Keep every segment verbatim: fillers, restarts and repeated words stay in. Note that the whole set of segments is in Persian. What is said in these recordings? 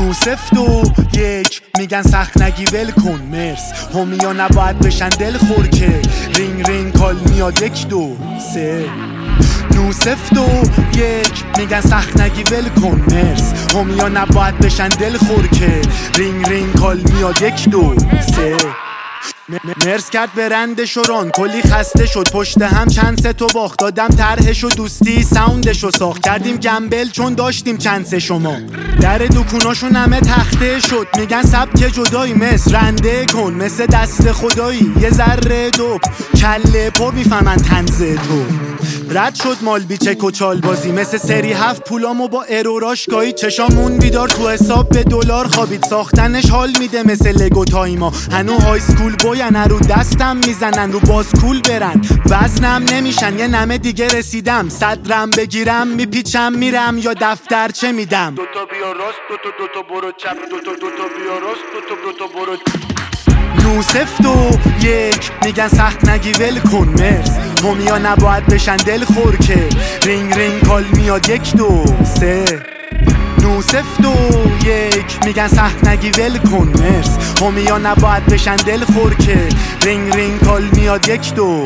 نو سفت و یک میگن سخت نگی ول کن مرس. همیا نباید بشن دل خور که رینگ رینگ کال میاد یک دو سه. نو سفت و یک میگن سخت نگی ول کن مرس. همیا نباید بشن دل خور که رینگ رینگ کال میاد یک دو سه. مرس کرد برند شوران کلی خسته شد پشت هم چند سه تو باخت دادم طرحش و دوستی ساوندشو ساخت کردیم گمبل چون داشتیم چند سه شما در دکوناشون همه تخته شد میگن سبک جدایی مس رنده کن مثل دست خدایی یه ذره دوب کله پر میفهمن تنز تو رد شد مال بیچک و چال بازی مثل سری هفت پولامو با اروراش گایی چشامون بیدار تو حساب به دلار خوابید ساختنش حال میده مثل لگو تایما هنو های سکول باین رو دستم میزنن رو باز کول برن وزنم نمیشن یه نمه دیگه رسیدم صدرم بگیرم میپیچم میرم یا دفتر چه میدم دوتا بیا راست دوتا دوتا برو چپ دوتا دوتا بیا راست دوتا دوتا برو نو سفت و یک میگن سخت نگی ول کن مرس. همیا نباید بشن دل خور که رینگ رینگ کال میاد یک دو سه. نو سفت و یک میگن سخت نگی ول کن مرس. همیا نباید بشن دل خور که رینگ رینگ کال میاد یک دو.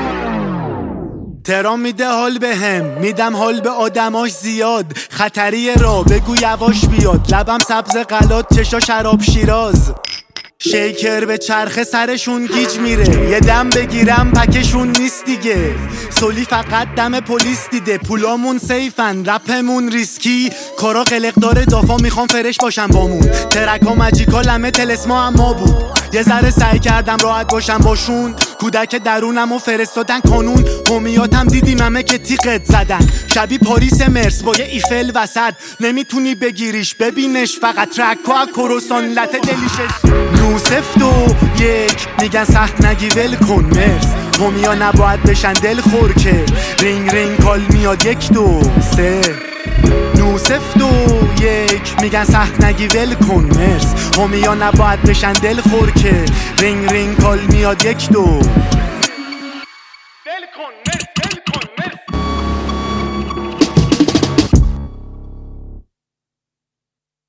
ترام میده حال به هم میدم حال به آدماش زیاد خطری را بگو یواش بیاد لبم سبز غلات چشا شراب شیراز شیکر به چرخه سرشون گیج میره یه دم بگیرم پکشون نیست دیگه سولی فقط دم پلیس دیده پولامون سیفن رپمون ریسکی کارا قلق داره دافا میخوام فرش باشم بامون ترکا مجیکال همه تلسما اما بود یه ذره سعی کردم راحت باشم باشون کودک درونم و فرستادن کانون همیاتم دیدیم همه که تیقت زدن شبی پاریس مرس با یه ایفل وسط نمیتونی بگیریش ببینش فقط ترکا کروسان لته دلیشش نو سفت و یک میگن سخت نگی ول کن مرس. همیا نباید بشن دل خور که رینگ رینگ کال میاد یک دو سه. نو سفت و یک میگن سخت نگی ول کن مرس. همیا نباید بشن دل خور که رینگ رینگ کال میاد یک دو